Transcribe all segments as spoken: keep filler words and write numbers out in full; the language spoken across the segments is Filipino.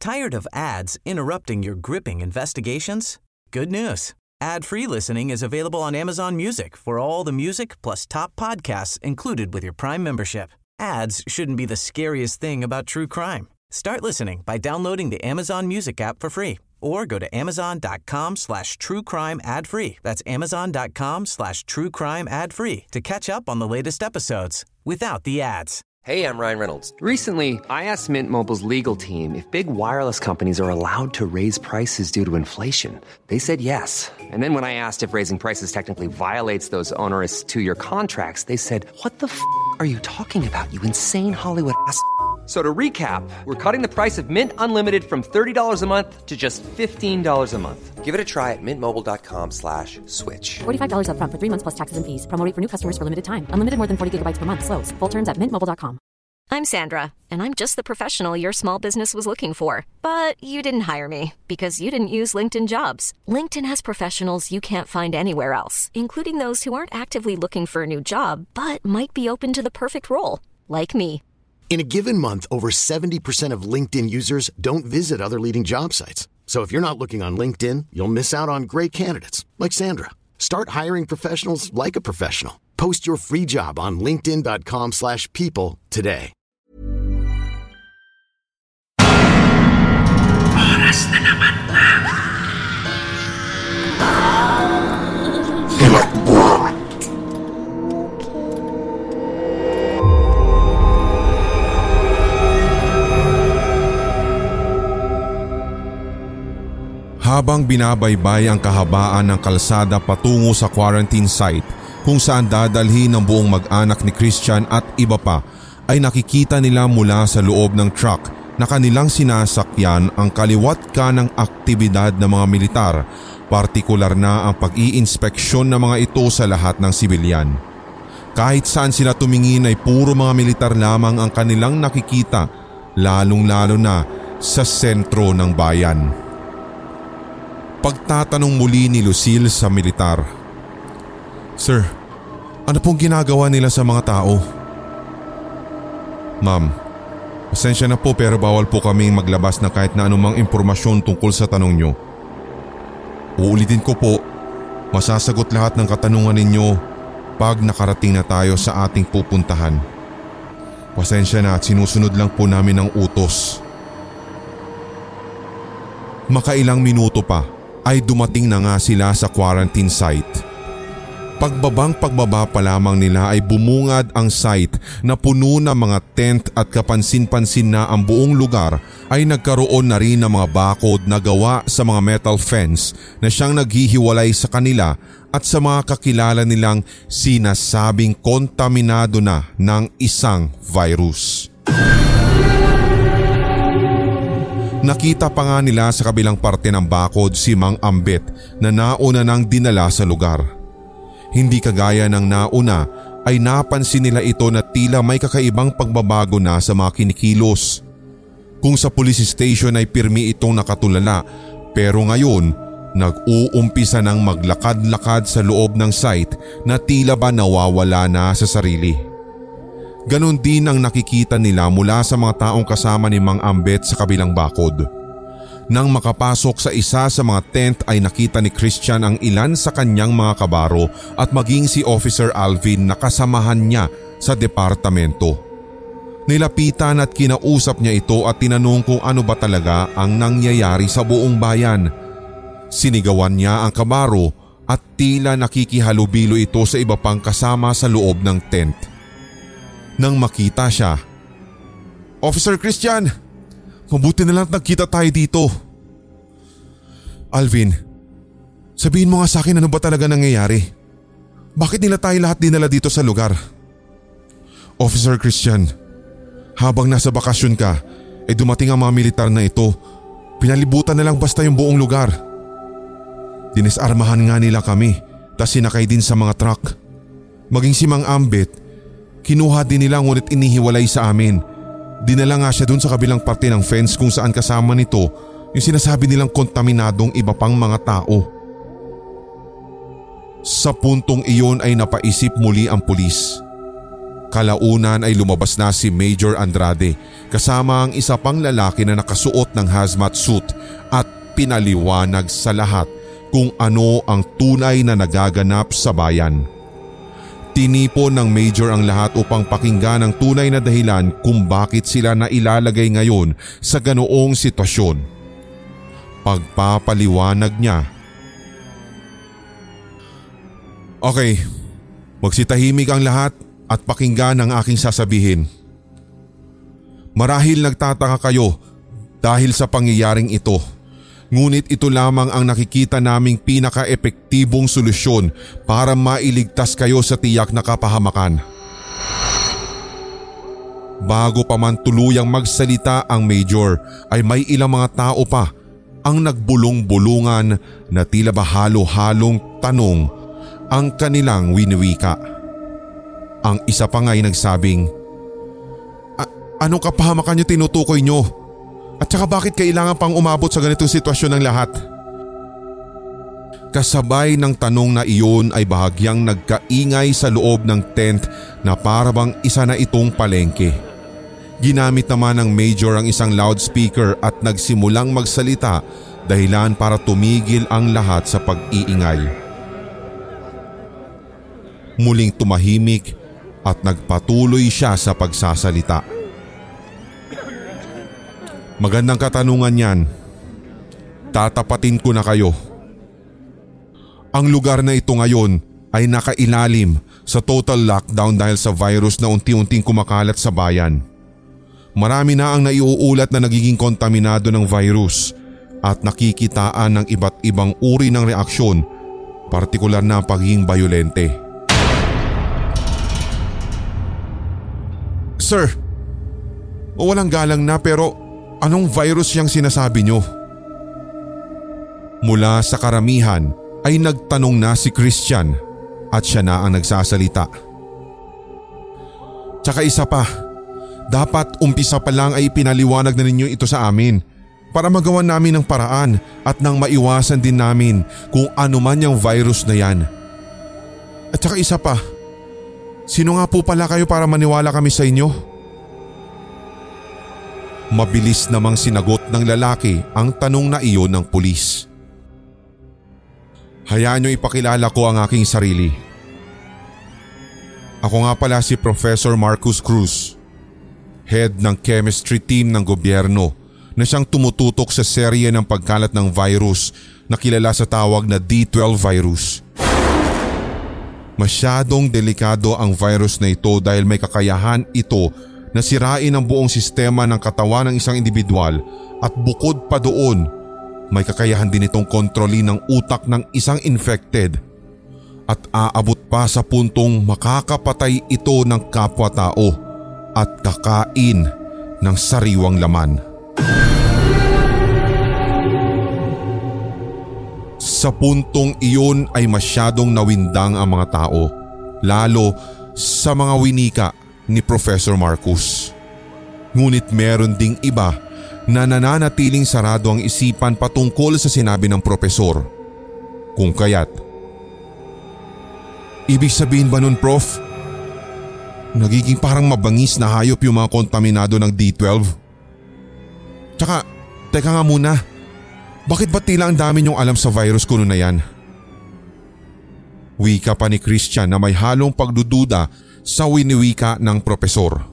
Tired of ads interrupting your gripping investigations? Good news. Ad-free listening is available on Amazon Music for all the music plus top podcasts included with your Prime membership. Ads shouldn't be the scariest thing about true crime. Start listening by downloading the Amazon Music app for free or go to amazon.com slash true crime ad free. That's amazon.com slash true crime ad free to catch up on the latest episodes without the ads. Hey, I'm Ryan Reynolds. Recently, I asked Mint Mobile's legal team if big wireless companies are allowed to raise prices due to inflation. They said yes. And then when I asked if raising prices technically violates those onerous two-year contracts, they said, what the f*** are you talking about, you insane Hollywood ass f- So to recap, we're cutting the price of Mint Unlimited from thirty dollars a month to just fifteen dollars a month. Give it a try at mintmobile.com slash switch. forty-five dollars up front for three months plus taxes and fees. Promo rate for new customers for limited time. Unlimited more than forty gigabytes per month. Slows full terms at mint mobile dot com. I'm Sandra, and I'm just the professional your small business was looking for. But you didn't hire me because you didn't use LinkedIn Jobs. LinkedIn has professionals you can't find anywhere else, including those who aren't actively looking for a new job, but might be open to the perfect role, like me. In a given month, over seventy percent of LinkedIn users don't visit other leading job sites. So if you're not looking on LinkedIn, you'll miss out on great candidates like Sandra. Start hiring professionals like a professional. Post your free job on linkedin.com slash people today. Oras na naman na. Habang binabaybay ang kahabaan ng kalsada patungo sa quarantine site kung saan dadalhin ng buong mag-anak ni Christian at iba pa, ay nakikita nila mula sa loob ng truck na kanilang sinasakyan ang kaliwat kanang aktibidad ng mga militar, partikular na ang pag-iinspeksyon ng mga ito sa lahat ng sibilyan. Kahit saan sila tumingin ay puro mga militar lamang ang kanilang nakikita, lalong-lalo na sa sentro ng bayan. Pagtatanong muli ni Lucille sa militar, "Sir, ano pong ginagawa nila sa mga tao?" "Ma'am, pasensya na po pero bawal po kaming maglabas ng kahit na anumang impormasyon tungkol sa tanong nyo. Uulitin ko po, masasagot lahat ng katanungan ninyo pag nakarating na tayo sa ating pupuntahan. Pasensya na at sinusunod lang po namin ang utos." Makailang minuto pa ay dumating na nga sila sa quarantine site. Pagbabang pagbaba pa lamang nila ay bumungad ang site na puno ng mga tent at kapansin-pansin na ang buong lugar ay nagkaroon na rin ng mga bakod na gawa sa mga metal fence na siyang naghihiwalay sa kanila at sa mga kakilala nilang sinasabing kontaminado na ng isang virus. Nakita pa nga nila sa kabilang parte ng bakod si Mang Ambet na nauna nang dinala sa lugar. Hindi kagaya ng nauna ay napansin nila ito na tila may kakaibang pagbabago na sa mga kinikilos. Kung sa police station ay pirmi itong nakatulala, pero ngayon nag-uumpisa ng maglakad-lakad sa loob ng site na tila ba nawawala na sa sarili. Ganon din ang nakikita nila mula sa mga taong kasama ni Mang Ambet sa kabilang bakod. Nang makapasok sa isa sa mga tent ay nakita ni Christian ang ilan sa kanyang mga kabaro at maging si Officer Alvin na kasamahan niya sa departamento. Nilapitan at kinausap niya ito at tinanong kung ano ba talaga ang nangyayari sa buong bayan. Sinigawan niya ang kabaro at tila nakikihalubilo ito sa iba pang kasama sa loob ng tent. Nang makita siya, "Officer Christian, mabuti na lang nagkita tayo dito." "Alvin, sabihin mo nga sa akin ano ba talaga nangyayari? Bakit nila tayo lahat dinala dito sa lugar?" "Officer Christian, habang nasa bakasyon ka, eh dumating ang mga militar na ito. Pinalibutan na lang basta yung buong lugar. Dinisarmahan nga nila kami, tas sinakay din sa mga truck. Maging si Mang Ambet, kinuha din nila ngunit inihiwalay sa amin. Dinala nga siya dun sa kabilang parte ng fence kung saan kasama nito yung sinasabi nilang kontaminadong iba pang mga tao." Sa puntong iyon ay napaisip muli ang pulis. Kalaunan ay lumabas na si Major Andrade kasama ang isa pang lalaki na nakasuot ng hazmat suit at pinaliwanag sa lahat kung ano ang tunay na nagaganap sa bayan. Tinipon ng Major ang lahat upang pakinggan ang tunay na dahilan kung bakit sila nailalagay ngayon sa ganoong sitwasyon. Pagpapaliwanag niya. Okay, magsitahimik ang lahat at pakinggan ang aking sasabihin. Marahil nagtataka kayo dahil sa pangyayaring ito. Ngunit ito lamang ang nakikita naming pinaka-epektibong solusyon para mailigtas kayo sa tiyak na kapahamakan. Bago pa man tuluyang magsalita ang Major ay may ilang mga tao pa ang nagbulong-bulungan na tila ba halo-halong tanong ang kanilang winiwika. Ang isa pa nga'y nagsabing, "Anong kapahamakan niyo tinutukoy niyo? At saka bakit kailangan pang umabot sa ganitong sitwasyon ng lahat?" Kasabay ng tanong na iyon ay bahagyang nagkaingay sa loob ng tent na para bang isa na itong palengke. Ginamit naman ng Major ang isang loudspeaker at nagsimulang magsalita dahilan para tumigil ang lahat sa pag-iingay. Muling tumahimik at nagpatuloy siya sa pagsasalita. "Magandang katanungan yan. Tatapatin ko na kayo. Ang lugar na ito ngayon ay nakailalim sa total lockdown dahil sa virus na unti-unting kumakalat sa bayan. Marami na ang naiuulat na nagiging kontaminado ng virus at nakikitaan ng iba't ibang uri ng reaksyon, partikular na pagiging bayolente." "Sir, walang galang na pero anong virus yung sinasabi nyo?" Mula sa karamihan ay nagtanong na si Christian at siya na ang nagsasalita. "Tsaka isa pa, dapat umpisa pa lang ay pinaliwanag na ninyo ito sa amin para magawa namin ng paraan at nang maiwasan din namin kung ano man yung virus na yan. At tsaka isa pa, sino nga po pala kayo para maniwala kami sa inyo?" Mabilis namang sinagot ng lalaki ang tanong na iyon ng pulis. "Hayaan niyo ipakilala ko ang aking sarili. Ako nga pala si Professor Marcus Cruz, head ng chemistry team ng gobyerno na siyang tumututok sa serye ng pagkalat ng virus na kilala sa tawag na D twelve virus. Masyadong delikado ang virus na ito dahil may kakayahan ito na sirain ang buong sistema ng katawan ng isang individual at bukod pa doon, may kakayahan din itong kontrolin ng utak ng isang infected at aabot pa sa puntong makakapatay ito ng kapwa-tao at kakain ng sariwang laman. Sa puntong iyon ay masyadong nawindang ang mga tao, lalo sa mga winika ni Professor Marcus. Ngunit meron ding iba na nananatiling sarado ang isipan patungkol sa sinabi ng propesor. Kung kaya't, ibig sabihin ba nun, Prof? Nagiging parang mabangis na hayop yung mga kontaminado ng D twelve? Tsaka, teka nga muna, bakit ba tila ang dami niyong alam sa virus kuno na yan? Wika pa ni Christian na may halong pagdududa sa winiwika ng propesor.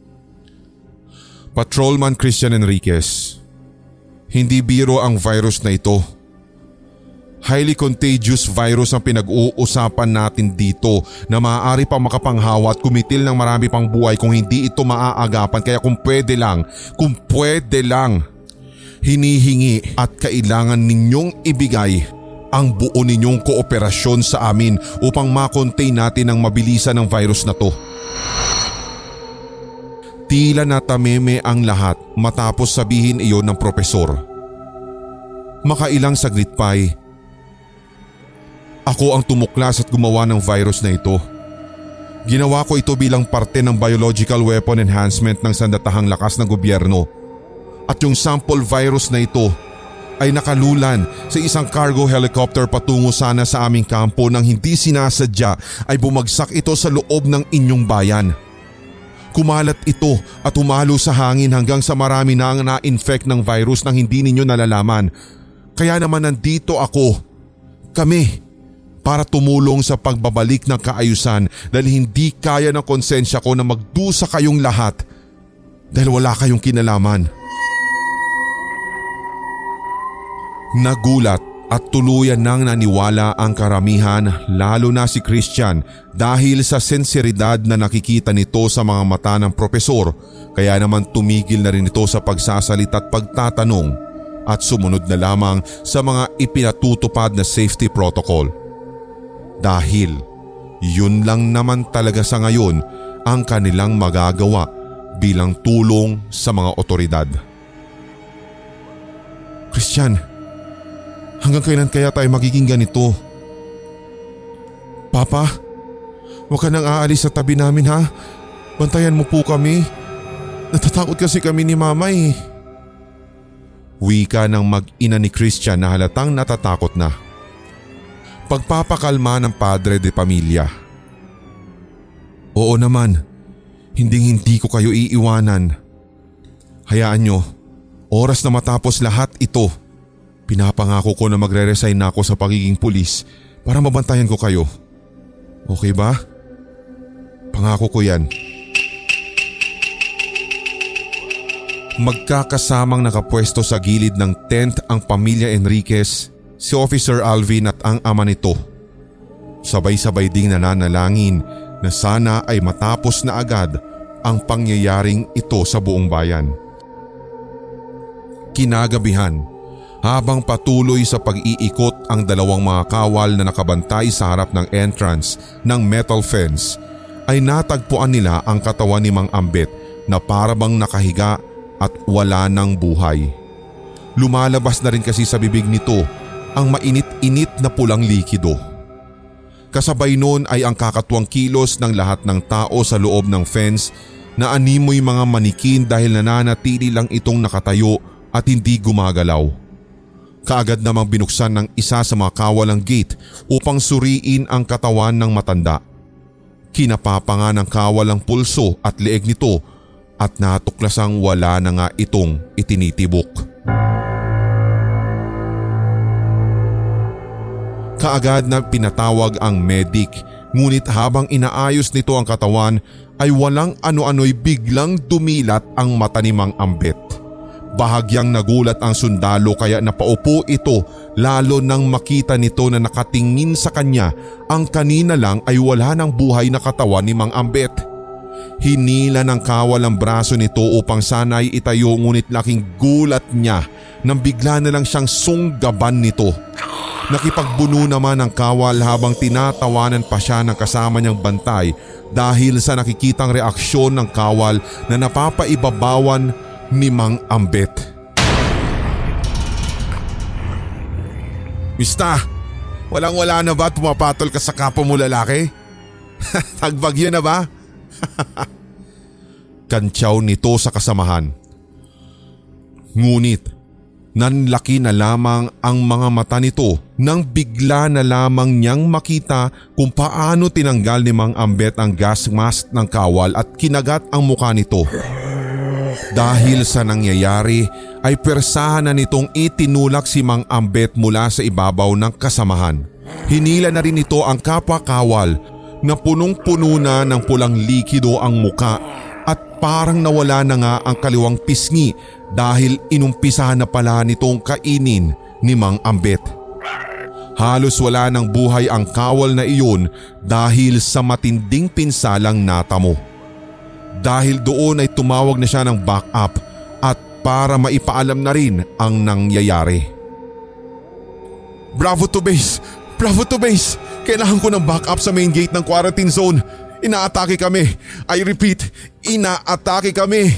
Patrolman Christian Enriquez, hindi biro ang virus na ito. Highly contagious virus ang pinag-uusapan natin dito na maaari pa makapanghawa at kumitil ng marami pang buhay kung hindi ito maaagapan. Kaya kung pwede lang, kung pwede lang, hinihingi at kailangan ninyong ibigay ang buo ninyong kooperasyon sa amin upang makontain natin ang mabilisan ng virus na to. Tila natameme ang lahat matapos sabihin iyon ng propesor. Makailang saglit pa'y, ako ang tumuklas at gumawa ng virus na ito. Ginawa ko ito bilang parte ng biological weapon enhancement ng sandatahang lakas ng gobyerno. At yung sample virus na ito ay nakalulan sa isang cargo helicopter patungo sana sa aming kampo nang hindi sinasadya ay bumagsak ito sa loob ng inyong bayan. Kumalat ito at umalo sa hangin hanggang sa marami na ang na-infect ng virus nang hindi ninyo nalalaman. Kaya naman nandito ako, kami, para tumulong sa pagbabalik ng kaayusan dahil hindi kaya ng konsensya ko na magdusa kayong lahat dahil wala kayong kinalaman. Nagulat at tuluyan nang naniwala ang karamihan, lalo na si Christian, dahil sa sinseridad na nakikita nito sa mga mata ng propesor, kaya naman tumigil na rin ito sa pagsasalita at pagtatanong at sumunod na lamang sa mga ipinatutupad na safety protocol. Dahil yun lang naman talaga sa ngayon ang kanilang magagawa bilang tulong sa mga otoridad. Christian, hanggang kailan kaya tayo magiging ganito? Papa, huwag ka nang aalis sa tabi namin ha. Bantayan mo po kami. Natatakot kasi kami ni Mama eh. Wika ng mag-ina ni Christian na halatang natatakot na. Pagpapakalma ng padre de pamilya. Oo naman, hinding-hindi ko kayo iiwanan. Hayaan nyo, oras na matapos lahat ito, pinapangako ko na magre-resign na ako sa pagiging pulis para mabantayan ko kayo. Okay ba? Pangako ko yan. Magkakasamang nakapwesto sa gilid ng tent ang pamilya Enriquez, si Officer Alvin at ang ama nito. Sabay-sabay ding nananalangin na sana ay matapos na agad ang pangyayaring ito sa buong bayan. Kinagabihan, habang patuloy sa pag-iikot ang dalawang mga kawal na nakabantay sa harap ng entrance ng metal fence, ay natagpuan nila ang katawan ni Mang Ambet na parabang nakahiga at wala ng buhay. Lumalabas na rin kasi sa bibig nito ang mainit-init na pulang likido. Kasabay noon ay ang kakatuwang kilos ng lahat ng tao sa loob ng fence na animoy mga manikin dahil nananatili lang itong nakatayo at hindi gumagalaw. Kaagad namang binuksan ng isa sa mga kawalang gate upang suriin ang katawan ng matanda. Kinapapa nga ng kawalang pulso at leeg nito at natuklasang wala na nga itong itinitibok. Kaagad na pinatawag ang medic, ngunit habang inaayos nito ang katawan ay walang ano-ano'y biglang dumilat ang mata ni Mang Ambet. Bahagyang nagulat ang sundalo kaya napaupo ito lalo nang makita nito na nakatingin sa kanya ang kanina lang ay wala ng buhay na katawan ni Mang Ambet. Hinila ng kawal ang braso nito upang sana'y itayo ngunit laking gulat niya nang bigla na lang siyang sunggaban nito. Nakipagbuno naman ang kawal habang tinatawanan pa siya ng kasama niyang bantay dahil sa nakikitang reaksyon ng kawal na napapaibabawan ni Mang Ambet. Mista, walang-wala na ba at pumapatol ka sa kapwa mo lalaki? Tagbagyo na ba? Kantsaw nito sa kasamahan. Ngunit nanlaki na lamang ang mga mata nito nang bigla na lamang niyang makita kung paano tinanggal ni Mang Ambet ang gas mask ng kawal at kinagat ang mukha nito. Dahil sa nangyayari ay persahan na nitong itinulak si Mang Ambet mula sa ibabaw ng kasamahan. Hinila na rin ito ang kapwa kawal na punong-puno na ng pulang likido ang muka at parang nawala na nga ang kaliwang pisngi dahil inumpisahan na pala nitong kainin ni Mang Ambet. Halos wala ng buhay ang kawal na iyon dahil sa matinding pinsalang natamo. Dahil doon ay tumawag na siya ng backup at para maipaalam na rin ang nangyayari. Bravo to base! Bravo to base! Kailangan ko ng backup sa main gate ng quarantine zone. Inaatake kami. I repeat, inaatake kami.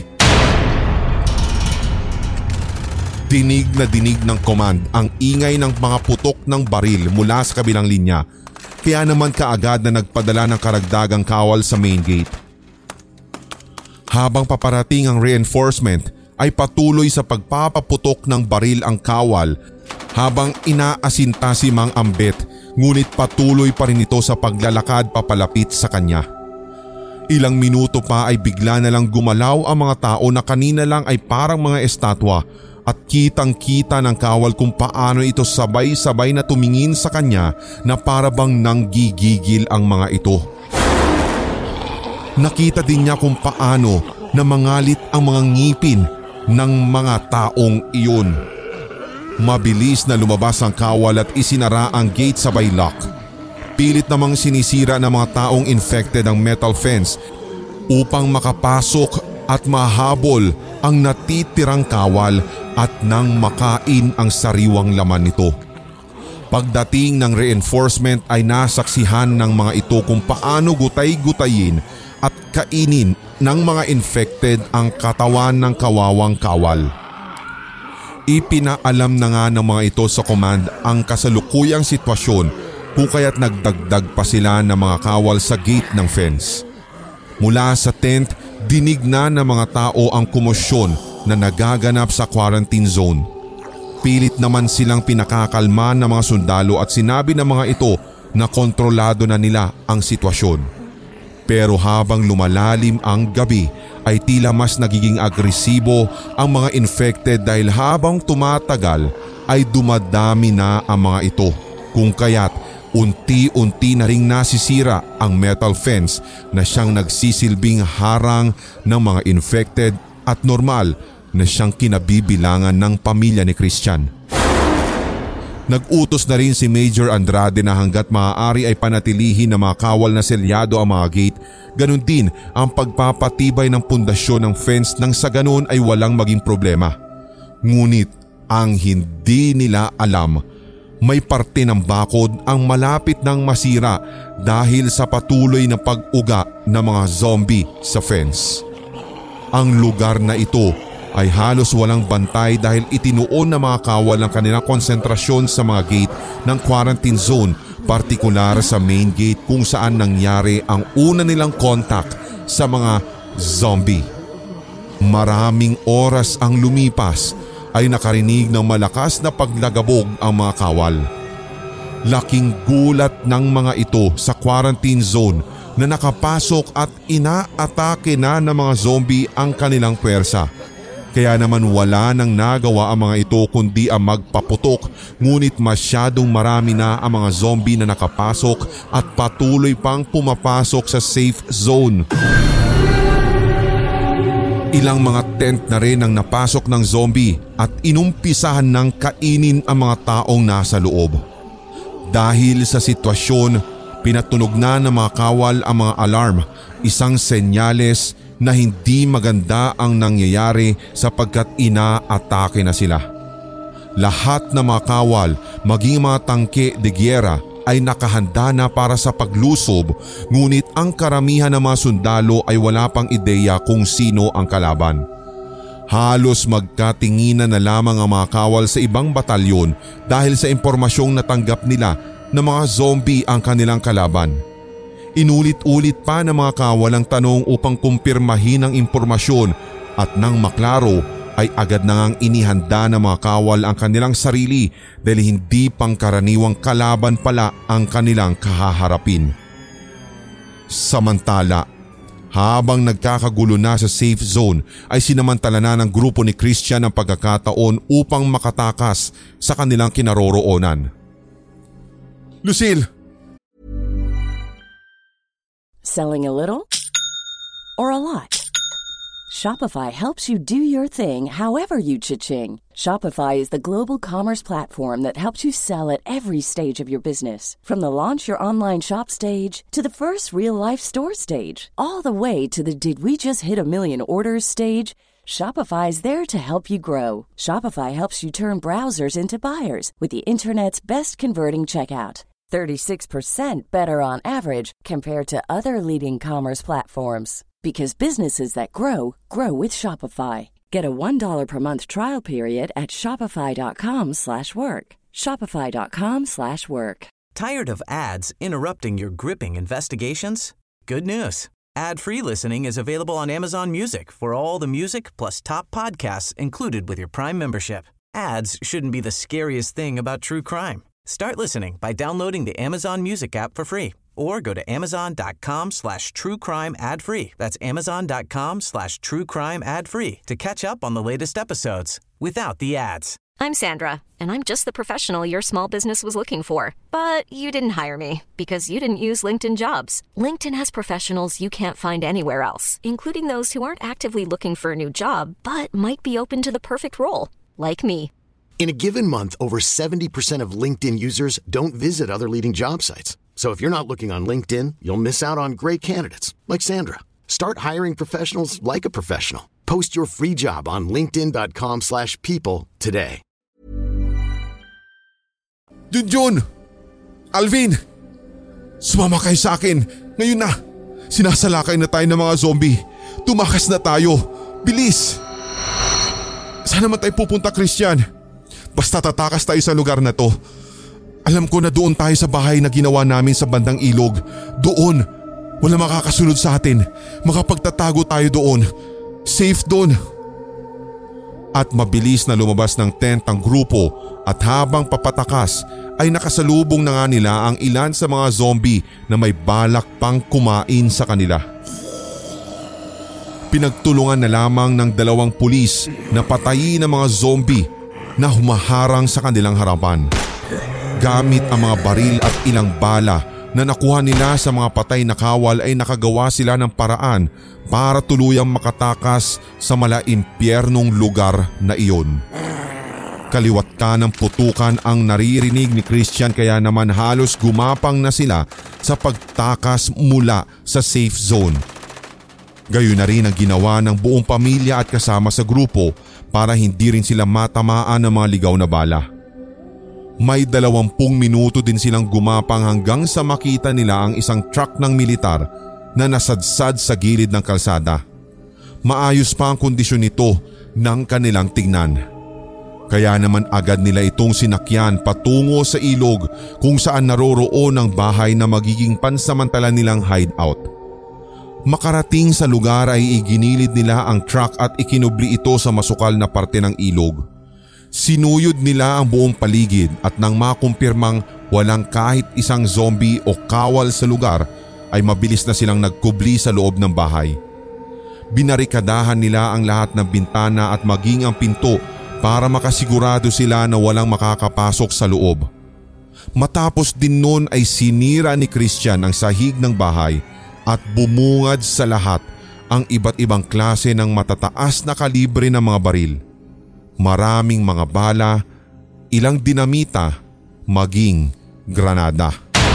Dinig na dinig ng command ang ingay ng mga putok ng baril mula sa kabilang linya. Kaya naman kaagad na nagpadala ng karagdagang kawal sa main gate. Habang paparating ang reinforcement ay patuloy sa pagpapaputok ng baril ang kawal habang inaasinta si Mang Ambet, ngunit patuloy pa rin ito sa paglalakad papalapit sa kanya. Ilang minuto pa ay bigla na lang gumalaw ang mga tao na kanina lang ay parang mga estatwa at kitang-kita ng kawal kung paano ito sabay-sabay na tumingin sa kanya na para bang nanggigigil ang mga ito. Nakita din niya kung paano na mangalit ang mga ngipin ng mga taong iyon. Mabilis na lumabas ang kawal at isinara ang gate sabay lock. Pilit namang sinisira ng mga taong infected ang metal fence upang makapasok at mahabol ang natitirang kawal at nang makain ang sariwang laman nito. Pagdating ng reinforcement ay nasaksihan ng mga ito kung paano gutay-gutayin at kainin ng mga infected ang katawan ng kawawang kawal. Ipinaalam na nga ng mga ito sa command ang kasalukuyang sitwasyon kung kaya't nagdagdag pa sila ng mga kawal sa gate ng fence. Mula sa tent, dinig na ng mga tao ang komosyon na nagaganap sa quarantine zone. Pilit naman silang pinakakalma ng mga sundalo at sinabi ng mga ito na kontrolado na nila ang sitwasyon. Pero habang lumalalim ang gabi ay tila mas nagiging agresibo ang mga infected dahil habang tumatagal ay dumadami na ang mga ito. Kung kaya't unti-unti na ring nasisira ang metal fence na siyang nagsisilbing harang ng mga infected at normal na siyang kinabibilangan ng pamilya ni Christian. Nag-utos na rin si Major Andrade na hanggat maaari ay panatilihin na mga kawal na selyado ang mga gate, ganun din ang pagpapatibay ng pundasyon ng fence nang sa ganun ay walang maging problema. Ngunit ang hindi nila alam, may parte ng bakod ang malapit ng masira dahil sa patuloy na pag-uga ng mga zombie sa fence. Ang lugar na ito ay halos walang bantay dahil itinuon ng mga kawal ang kanilang konsentrasyon sa mga gate ng quarantine zone, partikular sa main gate kung saan nangyari ang una nilang contact sa mga zombie. Maraming oras ang lumipas ay nakarinig ng malakas na paglagabog ang mga kawal. Laking gulat ng mga ito sa quarantine zone na nakapasok at inaatake na ng mga zombie ang kanilang pwersa. Kaya naman wala nang nagawa ang mga ito kundi ang magpaputok, ngunit masyadong marami na ang mga zombie na nakapasok at patuloy pang pumapasok sa safe zone. Ilang mga tent na rin ang napasok ng zombie at inumpisahan ng kainin ang mga taong nasa loob. Dahil sa sitwasyon, pinatunog na ng mga kawal ang mga alarm, isang senyales na hindi maganda ang nangyayari sapagkat inaatake na sila. Lahat ng mga kawal, maging mga tangke de gyera ay nakahanda na para sa paglusob, ngunit ang karamihan ng mga sundalo ay wala pang ideya kung sino ang kalaban. Halos magkatinginan na lamang ang mga kawal sa ibang batalyon dahil sa impormasyong natanggap nila na mga zombie ang kanilang kalaban. Inulit-ulit pa ng mga kawal ang tanong upang kumpirmahin ang impormasyon at nang maklaro ay agad na ngang inihanda ng mga kawal ang kanilang sarili dahil hindi pangkaraniwang kalaban pala ang kanilang kahaharapin. Samantala, habang nagkakagulo na sa safe zone ay sinamantala na ng grupo ni Christian ang pagkakataon upang makatakas sa kanilang kinaroroonan. Lucille! Selling a little or a lot? Shopify helps you do your thing however you cha-ching. Shopify is the global commerce platform that helps you sell at every stage of your business. From the launch your online shop stage to the first real-life store stage, all the way to the did we just hit a million orders stage. Shopify is there to help you grow. Shopify helps you turn browsers into buyers with the internet's best converting checkout. thirty-six percent better on average compared to other leading commerce platforms. Because businesses that grow, grow with Shopify. Get a one dollar per month trial period at shopify.com slash work. Shopify.com slash work. Tired of ads interrupting your gripping investigations? Good news. Ad-free listening is available on Amazon Music for all the music plus top podcasts included with your Prime membership. Ads shouldn't be the scariest thing about true crime. Start listening by downloading the Amazon Music app for free or go to amazon.com slash true crime ad free. That's amazon.com slash true crime ad free to catch up on the latest episodes without the ads. I'm Sandra, and I'm just the professional your small business was looking for. But you didn't hire me because you didn't use LinkedIn Jobs. LinkedIn has professionals you can't find anywhere else, including those who aren't actively looking for a new job, but might be open to the perfect role, like me. In a given month, over seventy percent of LinkedIn users don't visit other leading job sites. So if you're not looking on LinkedIn, you'll miss out on great candidates like Sandra. Start hiring professionals like a professional. Post your free job on linkedin.com slash people today. Junjun! Alvin! Sumama kayo sa akin. Ngayon na. Sinasalakay na tayo ng mga zombie. Tumakas na tayo. Bilis! Saan naman tayo pupunta, Christian? Basta tatakas tayo sa lugar na to. Alam ko na doon tayo sa bahay na ginawa namin sa bandang ilog. Doon. Wala makakasunod sa atin. Makapagtatago tayo doon. Safe doon. At mabilis na lumabas ng tent ang grupo at habang papatakas ay nakasalubong na nga nila ang ilan sa mga zombie na may balak pang kumain sa kanila. Pinagtulungan na lamang ng dalawang pulis na patayin ang mga zombie na humaharang sa kanilang harapan. Gamit ang mga baril at ilang bala na nakuha nila sa mga patay na kawal ay nakagawa sila ng paraan para tuluyang makatakas sa malaimpyernong lugar na iyon. Kaliwat ka ng putukan ang naririnig ni Christian kaya naman halos gumapang na sila sa pagtakas mula sa safe zone. Gayon na rin ang ginawa ng buong pamilya at kasama sa grupo para hindi rin sila matamaan ng mga ligaw na bala. May dalawampung minuto din silang gumapang hanggang sa makita nila ang isang truck ng militar na nasadsad sa gilid ng kalsada. Maayos pa ang kondisyon nito ng kanilang tingnan. Kaya naman agad nila itong sinakyan patungo sa ilog kung saan naroroon ang bahay na magiging pansamantala nilang hideout. Makarating sa lugar ay iginilid nila ang truck at ikinubli ito sa masukal na parte ng ilog. Sinuyod nila ang buong paligid at nang makumpirmang walang kahit isang zombie o kawal sa lugar ay mabilis na silang nagkubli sa loob ng bahay. Binarikadahan nila ang lahat ng bintana at maging ang pinto para makasigurado sila na walang makakapasok sa loob. Matapos din noon ay sinira ni Christian ang sahig ng bahay at bumungad sa lahat ang iba't ibang klase ng matataas na kalibre ng mga baril. Maraming mga bala, ilang dinamita, maging granada.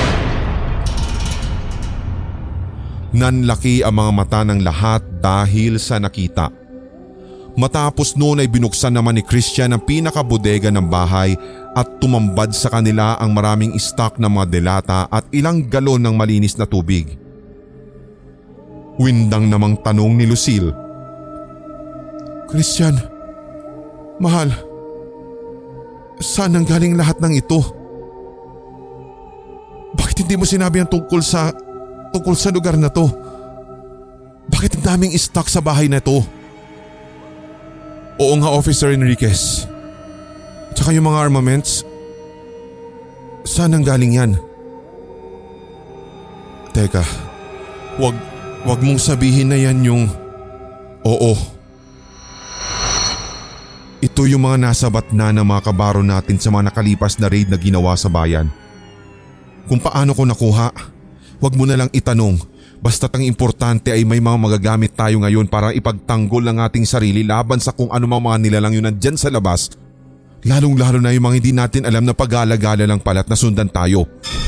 Nanlaki ang mga mata ng lahat dahil sa nakita. Matapos noon ay binuksan naman ni Christian ang pinakabodega ng bahay at tumambad sa kanila ang maraming stock ng mga delata at ilang galon ng malinis na tubig. Windang namang tanong ni Lucille, "Christian, mahal, saan nanggaling lahat ng ito? Bakit hindi mo sinabi ang tungkol sa, tungkol sa lugar na to? Bakit ang daming stock sa bahay na to?" "Oo nga, Officer Enriquez. Tsaka yung mga armaments, saan nanggaling yan?" "Teka, wag, wag mong sabihin na yan yung, oo. Ito yung mga nasabat na ng mga kabaro natin sa mga nakalipas na raid na ginawa sa bayan. Kung paano ko nakuha, wag mo na lang itanong. Basta't ang importante ay may mga magagamit tayo ngayon para ipagtanggol ang ating sarili laban sa kung anumang mga nilalang yun nandyan sa labas. Lalong lalo na yung mga hindi natin alam na pag-alagala lang pala at nasundan tayo."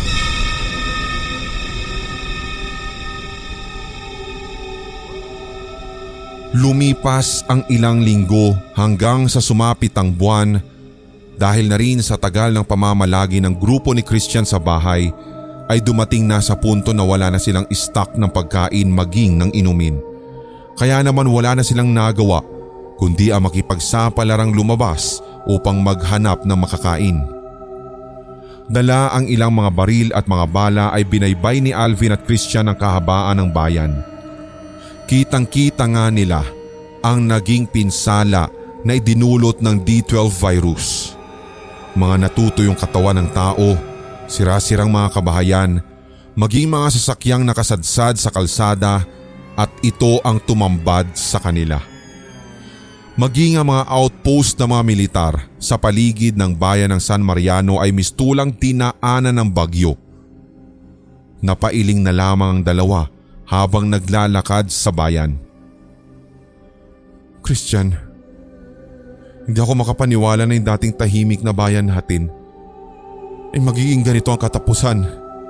Lumipas ang ilang linggo hanggang sa sumapit ang buwan dahil na rin sa tagal ng pamamalagi ng grupo ni Christian sa bahay ay dumating na sa punto na wala na silang stock ng pagkain maging ng inumin. Kaya naman wala na silang nagawa kundi ang makipagsapalarang lumabas upang maghanap ng makakain. Dala ang ilang mga baril at mga bala ay binaybay ni Alvin at Christian ang kahabaan ng bayan. Kitang-kita nga nila ang naging pinsala na idinulot ng D twelve virus. Mga natuto yung katawan ng tao, sira-sirang mga kabahayan, maging mga sasakyang nakasadsad sa kalsada at ito ang tumambad sa kanila. Maging ang mga outpost ng mga militar sa paligid ng bayan ng San Mariano ay mistulang dinaanan ng bagyo. Napailing na lamang ang dalawa habang naglalakad sa bayan. Christian, hindi ako makapaniwala na yung dating tahimik na bayan natin ay magiging ganito ang katapusan.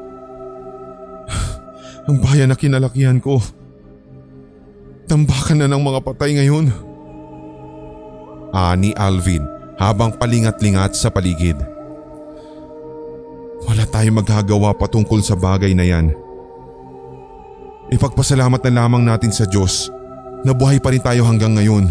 Ang bayan na kinalakihan ko, tambakan na ng mga patay ngayon. Ani Alvin habang palingat-lingat sa paligid. Wala tayong magagawa patungkol sa bagay na yan. Ipagpasalamat na lamang natin sa Diyos na buhay pa rin tayo hanggang ngayon.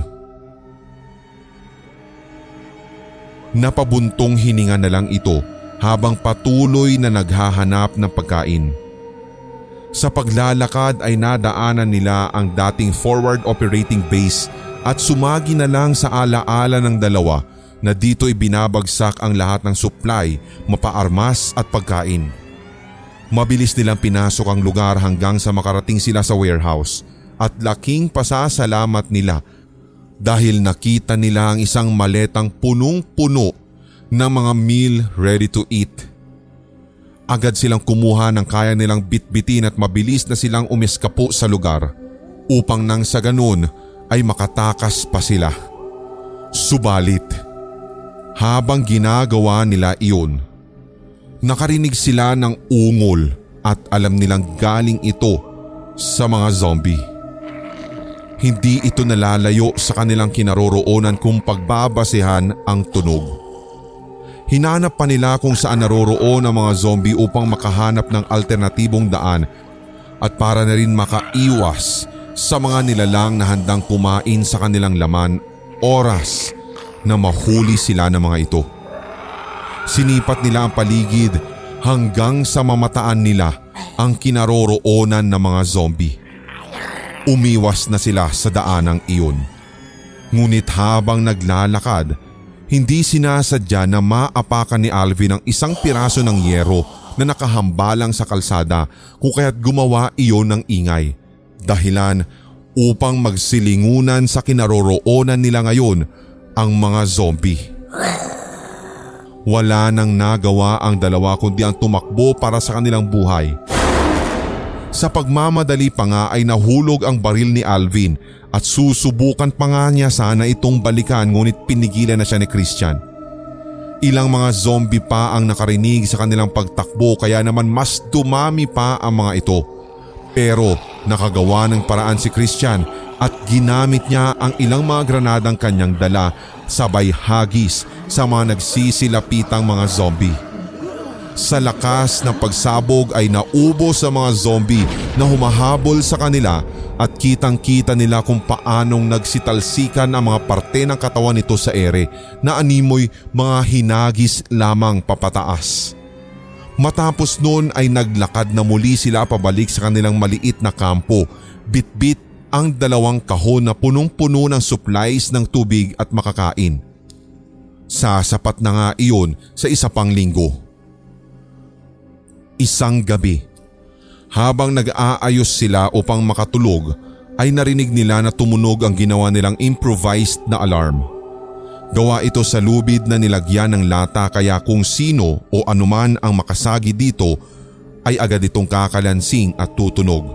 Napabuntong hininga na lang ito habang patuloy na naghahanap ng pagkain. Sa paglalakad ay nadaanan nila ang dating forward operating base at sumagi na lang sa alaala ng dalawa na dito ibinabagsak ang lahat ng supply, mapaarmas at pagkain. Mabilis nilang pinasok ang lugar hanggang sa makarating sila sa warehouse at laking pasasalamat nila dahil nakita nila ang isang maletang punong-puno ng mga meal ready to eat. Agad silang kumuha ng kaya nilang bitbitin at mabilis na silang umeskapo sa lugar upang nang sa ganun ay makatakas pa sila. Subalit, habang ginagawa nila iyon, nakarinig sila ng ungol at alam nilang galing ito sa mga zombie. Hindi ito nalalayo sa kanilang kinaroroonan kung pagbabasehan ang tunog. Hinanap pa nila kung saan naroroon ang mga zombie upang makahanap ng alternatibong daan at para na rin makaiwas sa mga nilalang na handang kumain sa kanilang laman oras na mahuli sila ng mga ito. Sinipat nila ang paligid hanggang sa mamataan nila ang kinaroroonan ng mga zombie. Umiwas na sila sa daanang iyon. Ngunit habang naglalakad, hindi sinasadya na maapakan ni Alvin ang isang piraso ng yero na nakahambalang sa kalsada kung kaya't gumawa iyon ng ingay. Dahilan upang magsilingunan sa kinaroroonan nila ngayon ang mga zombie. Wala nang nagawa ang dalawa kundi ang tumakbo para sa kanilang buhay. Sa pagmamadali pa nga ay nahulog ang baril ni Alvin at susubukan pa nga niya sana itong balikan ngunit pinigilan na siya ni Christian. Ilang mga zombie pa ang nakarinig sa kanilang pagtakbo kaya naman mas dumami pa ang mga ito. Pero nakagawa ng paraan si Christian at ginamit niya ang ilang mga granadang kanyang dala sabay hagis sa mga nagsisilapitang mga zombie. Sa lakas ng pagsabog ay naubos sa mga zombie na humahabol sa kanila at kitang-kita nila kung paanong nagsitalsikan ang mga parte ng katawan nito sa ere na animoy mga hinagis lamang papataas. Matapos noon ay naglakad na muli sila pabalik sa kanilang maliit na kampo, bit-bit ang dalawang kahon na punong-puno ng supplies ng tubig at makakain. Sasapat na nga iyon sa isa pang linggo. Isang gabi, habang nag-aayos sila upang makatulog, ay narinig nila na tumunog ang ginawa nilang improvised na alarm. Gawa ito sa lubid na nilagyan ng lata kaya kung sino o anuman ang makasagi dito ay agad itong kakalansing at tutunog.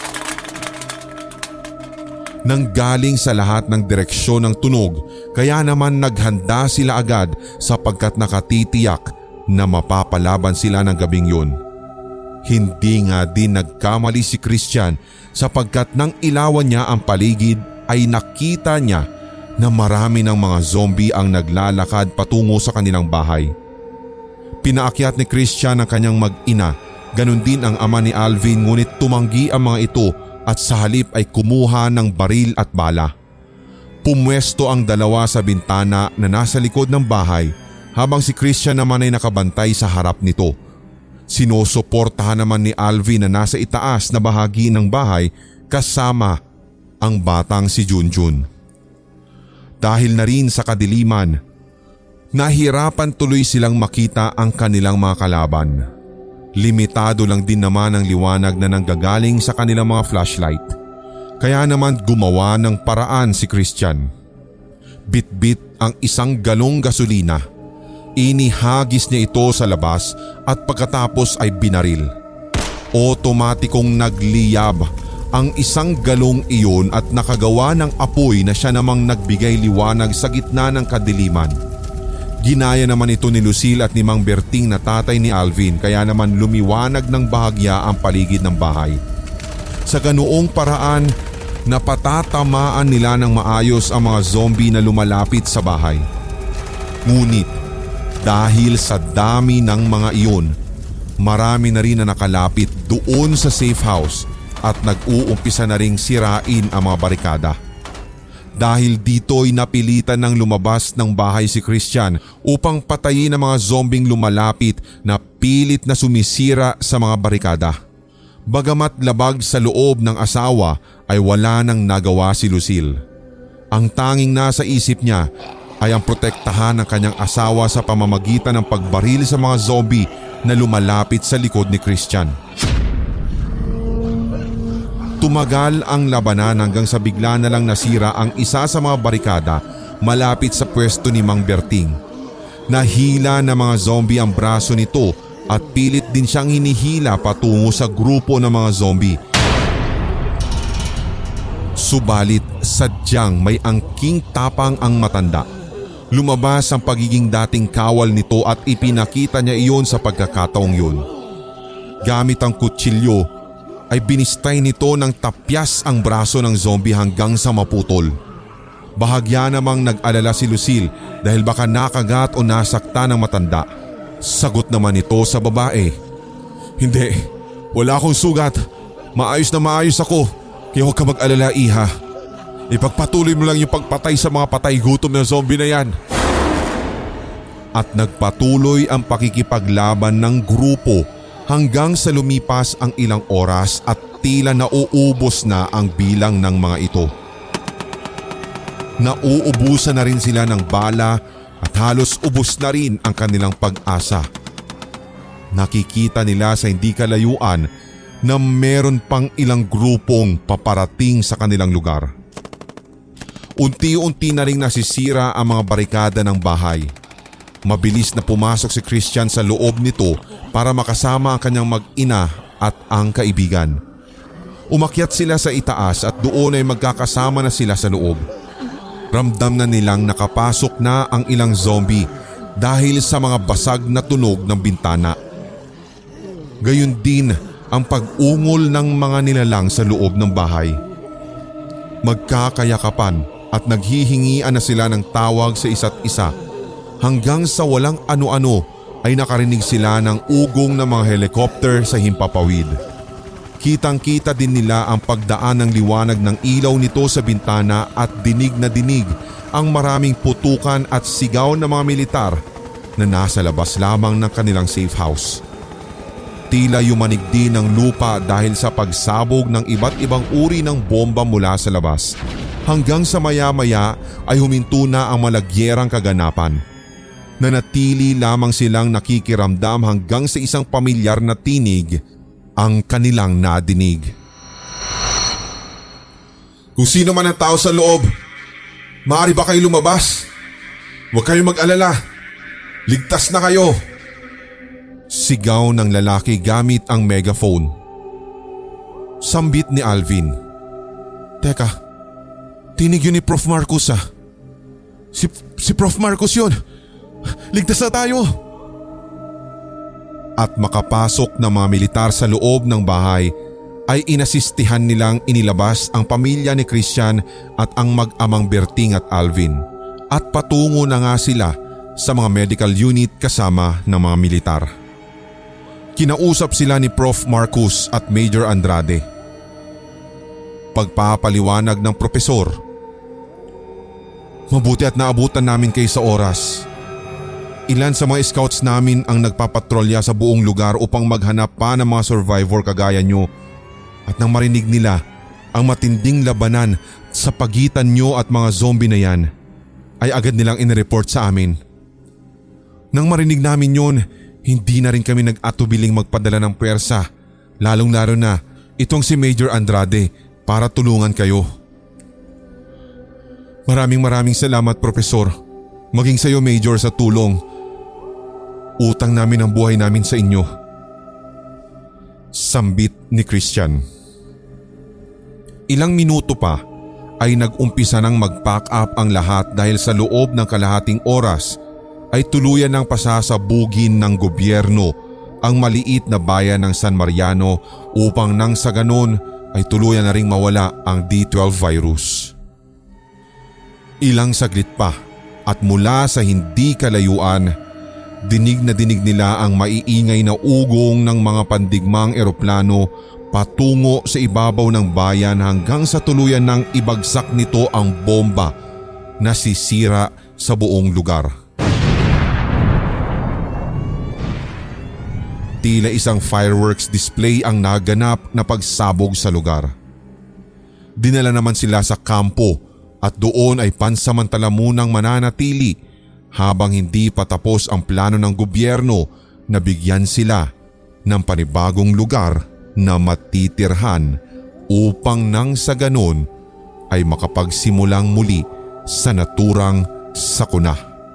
Nanggaling sa lahat ng direksyon ng tunog kaya naman naghanda sila agad sapagkat nakatitiyak na mapapalaban sila ng gabing yun. Hindi nga din nagkamali si Christian sapagkat nang ilawan niya ang paligid ay nakita niya na marami ng mga zombie ang naglalakad patungo sa kanilang bahay. Pinaakyat ni Christian ang kanyang mag-ina, ganun din ang ama ni Alvin ngunit tumanggi ang mga ito at sa halip ay kumuha ng baril at bala. Pumwesto ang dalawa sa bintana na nasa likod ng bahay habang si Christian naman ay nakabantay sa harap nito. Sinusuportahan naman ni Alvin na nasa itaas na bahagi ng bahay kasama ang batang si Junjun. Dahil na rin sa kadiliman, nahirapan tuloy silang makita ang kanilang mga kalaban. Limitado lang din naman ang liwanag na nanggagaling sa kanilang mga flashlight. Kaya naman gumawa ng paraan si Christian. Bit-bit ang isang galong gasolina. Inihagis niya ito sa labas at pagkatapos ay binaril. Otomatikong nagliyab ang isang galong iyon at nakagawa ng apoy na siya namang nagbigay liwanag sa gitna ng kadiliman. Ginaya naman ito ni Lucille at ni Mang Berting na tatay ni Alvin, kaya naman lumiwanag ng bahagya ang paligid ng bahay. Sa ganoong paraan, napatatamaan nila ng maayos ang mga zombie na lumalapit sa bahay. Ngunit dahil sa dami ng mga iyon, marami na rin na nakalapit doon sa safe house at nag-uumpisa na ring sirain ang mga barikada. Dahil dito'y napilitan ng lumabas ng bahay si Christian upang patayin ang mga zombing lumalapit na pilit na sumisira sa mga barikada. Bagamat labag sa loob ng asawa ay wala nang nagawa si Lucille. Ang tanging nasa isip niya ay ang protektahan ng kanyang asawa sa pamamagitan ng pagbaril sa mga zombie na lumalapit sa likod ni Christian. Tumagal ang labanan hanggang sa bigla na lang nasira ang isa sa mga barikada malapit sa pwesto ni Mang Berting. Nahila ng mga zombie ang braso nito at pilit din siyang hinihila patungo sa grupo ng mga zombie. Subalit sadyang may angking tapang ang matanda. Lumabas ang pagiging dating kawal nito at ipinakita niya iyon sa pagkakataong yun. Gamit ang kutsilyo ay binistay nito ng tapyas ang braso ng zombie hanggang sa maputol. Bahagya namang nag-alala si Lucille dahil baka nakagat o nasakta ng matanda. Sagot naman ito sa babae, "Hindi, wala akong sugat. Maayos na maayos ako, kaya huwag ka mag-alala, iha. Ipagpatuloy mo lang yung pagpatay sa mga patay gutom na zombie na yan." At nagpatuloy ang pakikipaglaban ng grupo hanggang sa lumipas ang ilang oras at tila nauubos na ang bilang ng mga ito. Nauubusan na rin sila ng bala at halos ubos na rin ang kanilang pag-asa. Nakikita nila sa hindi kalayuan na meron pang ilang grupong paparating sa kanilang lugar. Unti-unti na rin nasisira ang mga barikada ng bahay. Mabilis na pumasok si Christian sa loob nito para makasama ang kanyang mag-ina at ang kaibigan. Umakyat sila sa itaas at doon ay magkakasama na sila sa loob. Ramdam na nilang nakapasok na ang ilang zombie dahil sa mga basag na tunog ng bintana. Gayun din ang pag-ungol ng mga nilalang sa loob ng bahay. Magkakayakapan at naghihingian na sila ng tawag sa isa't isa hanggang sa walang ano-ano ay nakarinig sila ng ugong ng mga helicopter sa himpapawid. Kitang-kita din nila ang pagdaan ng liwanag ng ilaw nito sa bintana at dinig na dinig ang maraming putukan at sigaw ng mga militar na nasa labas lamang ng kanilang safe house. Tila yumanig din ang lupa dahil sa pagsabog ng iba't ibang uri ng bomba mula sa labas. Hanggang sa maya-maya ay huminto na ang malagyerang kaganapan. Nanatili lamang silang nakikiramdam hanggang sa isang pamilyar na tinig ang kanilang nadinig. "Kung sino man ang tao sa loob, maaari ba kayo lumabas? Huwag kayong mag-alala. Ligtas na kayo." Sigaw ng lalaki gamit ang megaphone. Sambit ni Alvin, "Teka, tinig yun ni Prof Marcus ah. Si, si Prof Marcus yun. Ligtas na tayo." At makapasok ng mga militar sa loob ng bahay ay inasistihan nilang inilabas ang pamilya ni Christian at ang mag-amang Berting at Alvin at patungo na nga sila sa mga medical unit kasama ng mga militar. Kinausap sila ni Prof Marcus at Major Andrade. Pagpapaliwanag ng propesor, "Mabuti at naabutan namin kayo sa oras. Ilan sa mga scouts namin ang nagpapatrolya sa buong lugar upang maghanap pa ng mga survivor kagaya nyo, at nang marinig nila ang matinding labanan sa pagitan nyo at mga zombie na yan, ay agad nilang inireport sa amin. Nang marinig namin yon, Hindi na rin kami nag-atubiling magpadala ng pwersa, lalong-lalo na itong si Major Andrade para tulungan kayo. Maraming maraming salamat, Profesor. Maging sa iyo, Major, sa tulong. Utang namin ang buhay namin sa inyo. Sambit ni Christian. Ilang minuto pa ay nag-umpisa ng mag-pack up ang lahat dahil sa loob ng kalahating oras ay tuluyan ng pasasabugin ng gobyerno ang maliit na bayan ng San Mariano upang nang sa ganon ay tuluyan na ring mawala ang D twelve virus. Ilang saglit pa at mula sa hindi kalayuan, dinig na dinig nila ang maiingay na ugong ng mga pandigmang eroplano patungo sa ibabaw ng bayan hanggang sa tuluyan ng ibagsak nito ang bomba na sisira sa buong lugar. Tila isang fireworks display ang naganap na pagsabog sa lugar. Dinala naman sila sa kampo at doon ay pansamantala munang mananatili habang hindi pa tapos ang plano ng gobyerno na bigyan sila ng panibagong lugar na matitirhan upang nang sa ganon ay makapagsimulang muli sa naturang sakuna.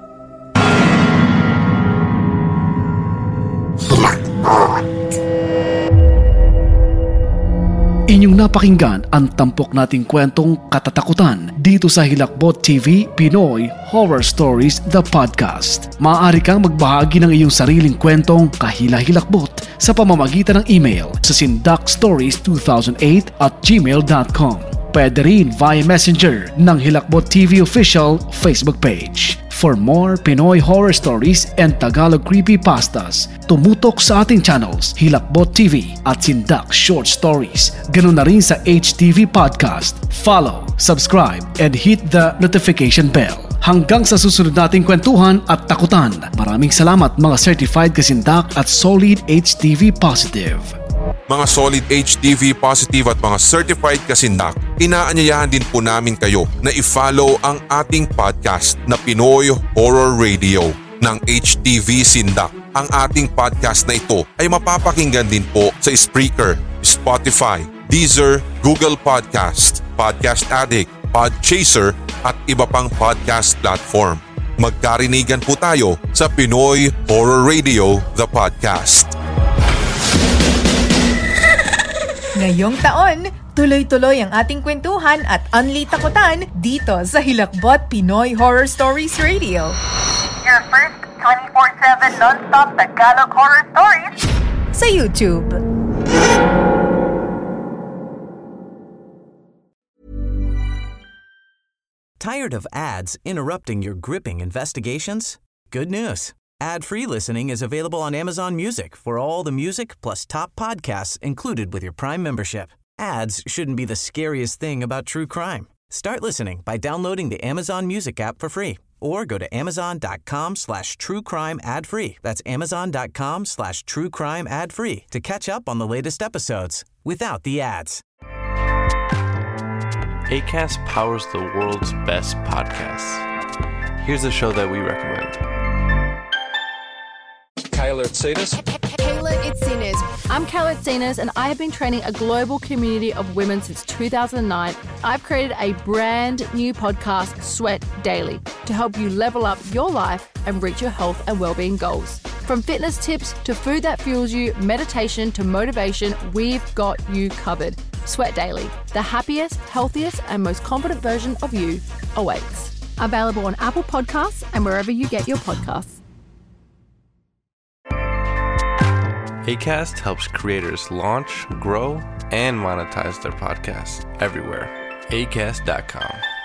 Inyong napakinggan ang tampok nating kwentong katatakutan dito sa Hilakbot T V Pinoy Horror Stories The Podcast. Maaari kang magbahagi ng iyong sariling kwentong kahila-hilakbot sa pamamagitan ng email sa sindakstories two thousand eight at gmail dot com. Pwede rin via messenger ng Hilakbot T V official Facebook page. For more Pinoy horror stories and Tagalog creepypastas, tumutok sa ating channels Hilakbot T V at Sindak Short Stories. Ganun na rin sa H T V Podcast. Follow, subscribe, and hit the notification bell. Hanggang sa susunod nating kwentuhan at takutan. Maraming salamat mga certified kasindak at solid H T V positive. Mga solid H T V positive at mga certified kasindak, inaanyayahan din po namin kayo na i-follow ang ating podcast na Pinoy Horror Radio ng H T V Sindak. Ang ating podcast na ito ay mapapakinggan din po sa Spreaker, Spotify, Deezer, Google Podcast, Podcast Addict, Podchaser at iba pang podcast platform. Magkarinigan po tayo sa Pinoy Horror Radio, the podcast. Ngayong taon, tuloy-tuloy ang ating kwentuhan at unli takutan dito sa Hilakbot Pinoy Horror Stories Radio. Your first twenty-four seven non-stop Tagalog horror stories sa YouTube. Tired of ads interrupting your gripping investigations? Good news. Ad-free listening is available on Amazon Music for all the music plus top podcasts included with your Prime membership. Ads shouldn't be the scariest thing about true crime. Start listening by downloading the Amazon Music app for free or go to amazon.com slash true crime ad free. That's amazon.com slash true crime ad free to catch up on the latest episodes without the ads. Acast powers the world's best podcasts. Here's a show that we recommend. Kayla Itsinas. Kayla Itsinas. I'm Kayla Itsinas, and I have been training a global community of women since two thousand nine. I've created a brand new podcast, Sweat Daily, to help you level up your life and reach your health and well-being goals. From fitness tips to food that fuels you, meditation to motivation, we've got you covered. Sweat Daily, the happiest, healthiest, and most confident version of you awaits. Available on Apple Podcasts and wherever you get your podcasts. Acast helps creators launch, grow, and monetize their podcasts everywhere. acast dot com.